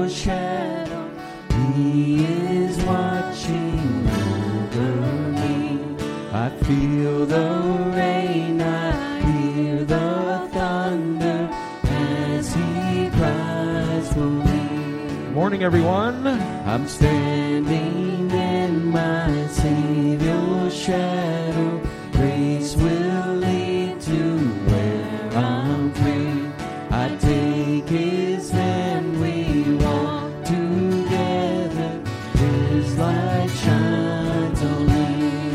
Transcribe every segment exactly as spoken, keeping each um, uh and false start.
shadow. He is watching over me. I feel the rain, I hear the thunder as he cries for me. Morning, everyone. I'm standing in my Savior's shadow. Grace will lead to where I'm free. I take his hand, we walk together. His light shines on me.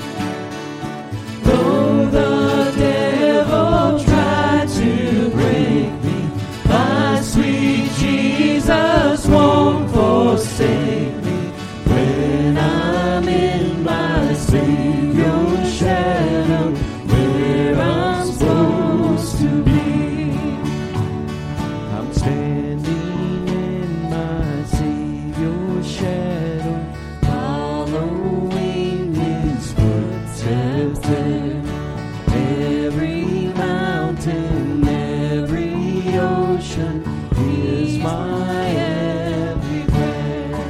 Though the devil tried to break me, my sweet Jesus won't forsake me. When I'm in my Savior's shadow, where I'm supposed to be. I'm standing in my Savior's shadow, following his footsteps there. Every mountain, every ocean is my every prayer.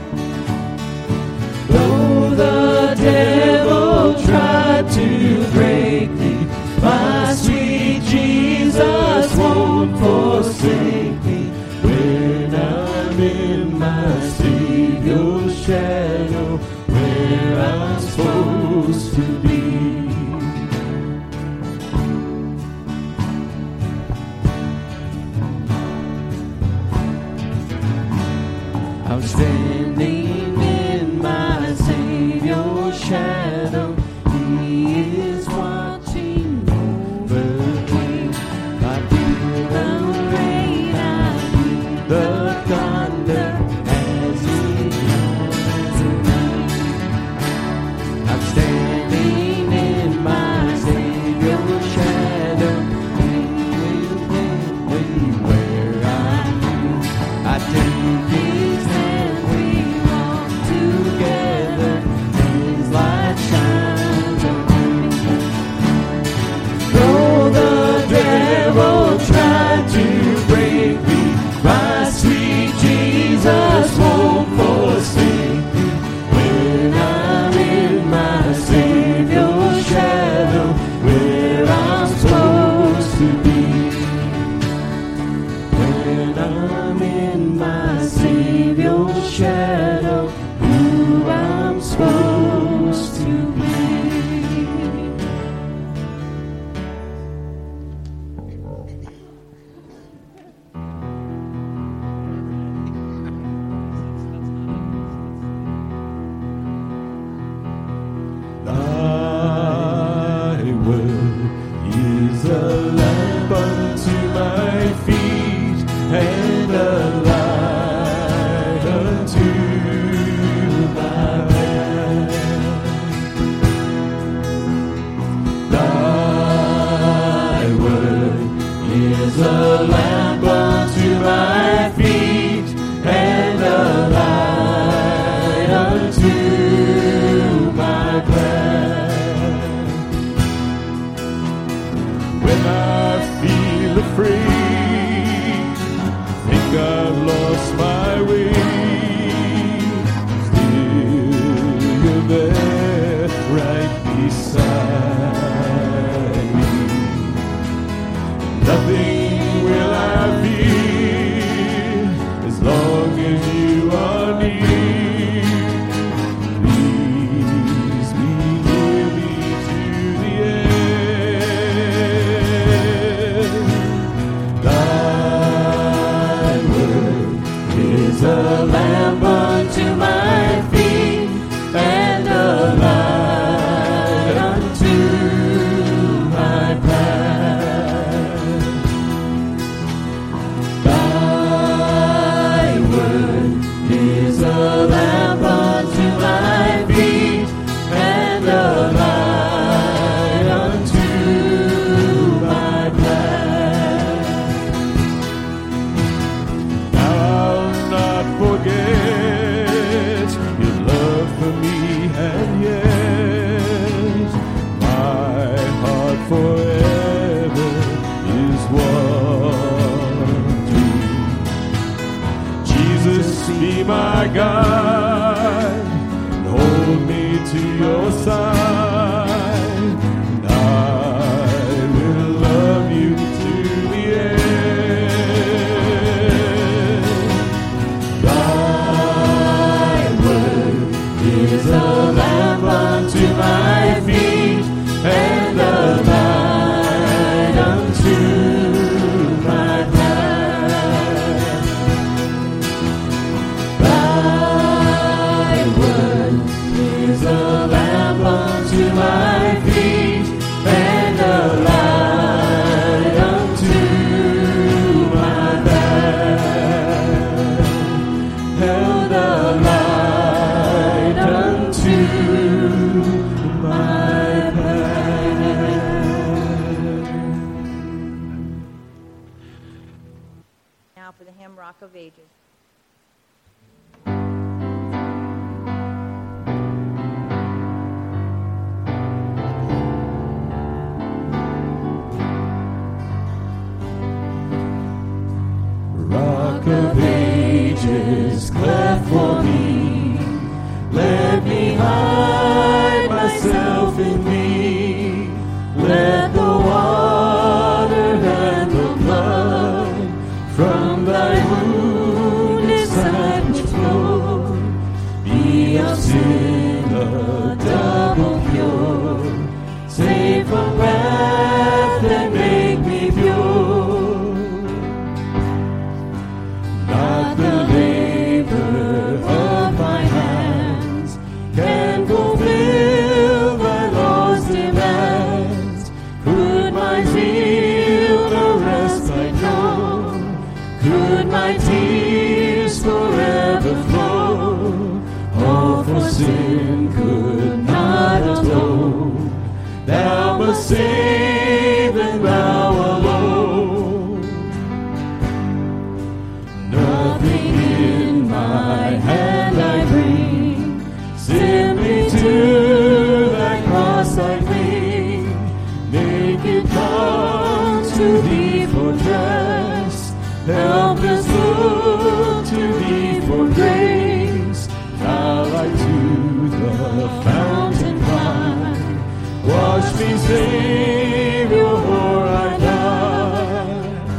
Though the devil tried to break me, my sweet Jesus won't forsake me. When I'm in my Savior's shadow, where I'm supposed to be. I'm standing in my Savior's shadow. He is watching over me. I feel the rain, I hear the thunder as he comes around. I'm standing in my Savior's shadow. He will lead me where I'm free. I take his hand, we walk together. His light shines on me. Though the devil tried to break me, my sweet Jesus won't forsake me. When I'm in my Savior's shadow, where I'm supposed to be. When I'm in my Savior's shadow, who I'm supposed to be. Thy word is a lamp unto my feet and a light unto my path. Thy word is a lamp unto my feet and a light unto my path. When I feel afraid, think I've lost my way, still you're there right beside me. Nothing will I fear as long as you are near. Please be near me to the end. Thy word is a lamp unto my feet and a light unto my path. Thy word is a lamp unto my feet and a light unto my path. Now I'll not forget Jesus, be my guide, and hold me to your side, and I will love you to the end. Thy word is a lamp unto my feet, and a light unto my path. Thy word is a lamp unto my feet, and a light unto my path. And a light unto my Now for the hymn Rock of Ages. Rock of ages, cleft for me, let me hide myself in thee. Let the water and the blood from thy wounded side which flow be of sin a double cure, save from wrath and make me pure. Not the labor of my hands can fulfill thy law's demands. Could my zeal arrest thy throne? Could my tears forever flow? All for sin could not atone. Thou must save, and thou alone. Nothing in my hand I bring, simply to thy cross I cling. Naked come to thee for trust, helpless look to thee for grace. Thou like to the fountain climb, wash me, Savior, or I die.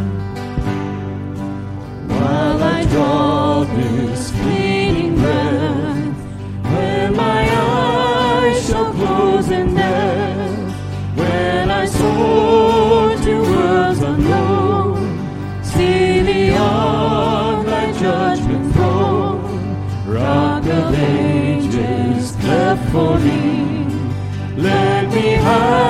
While I draw this fleeting breath, when my eyes shall close in death, when I soar to worlds unknown, see beyond thy judgment throne. Rock of ages, cleft for me, let me hide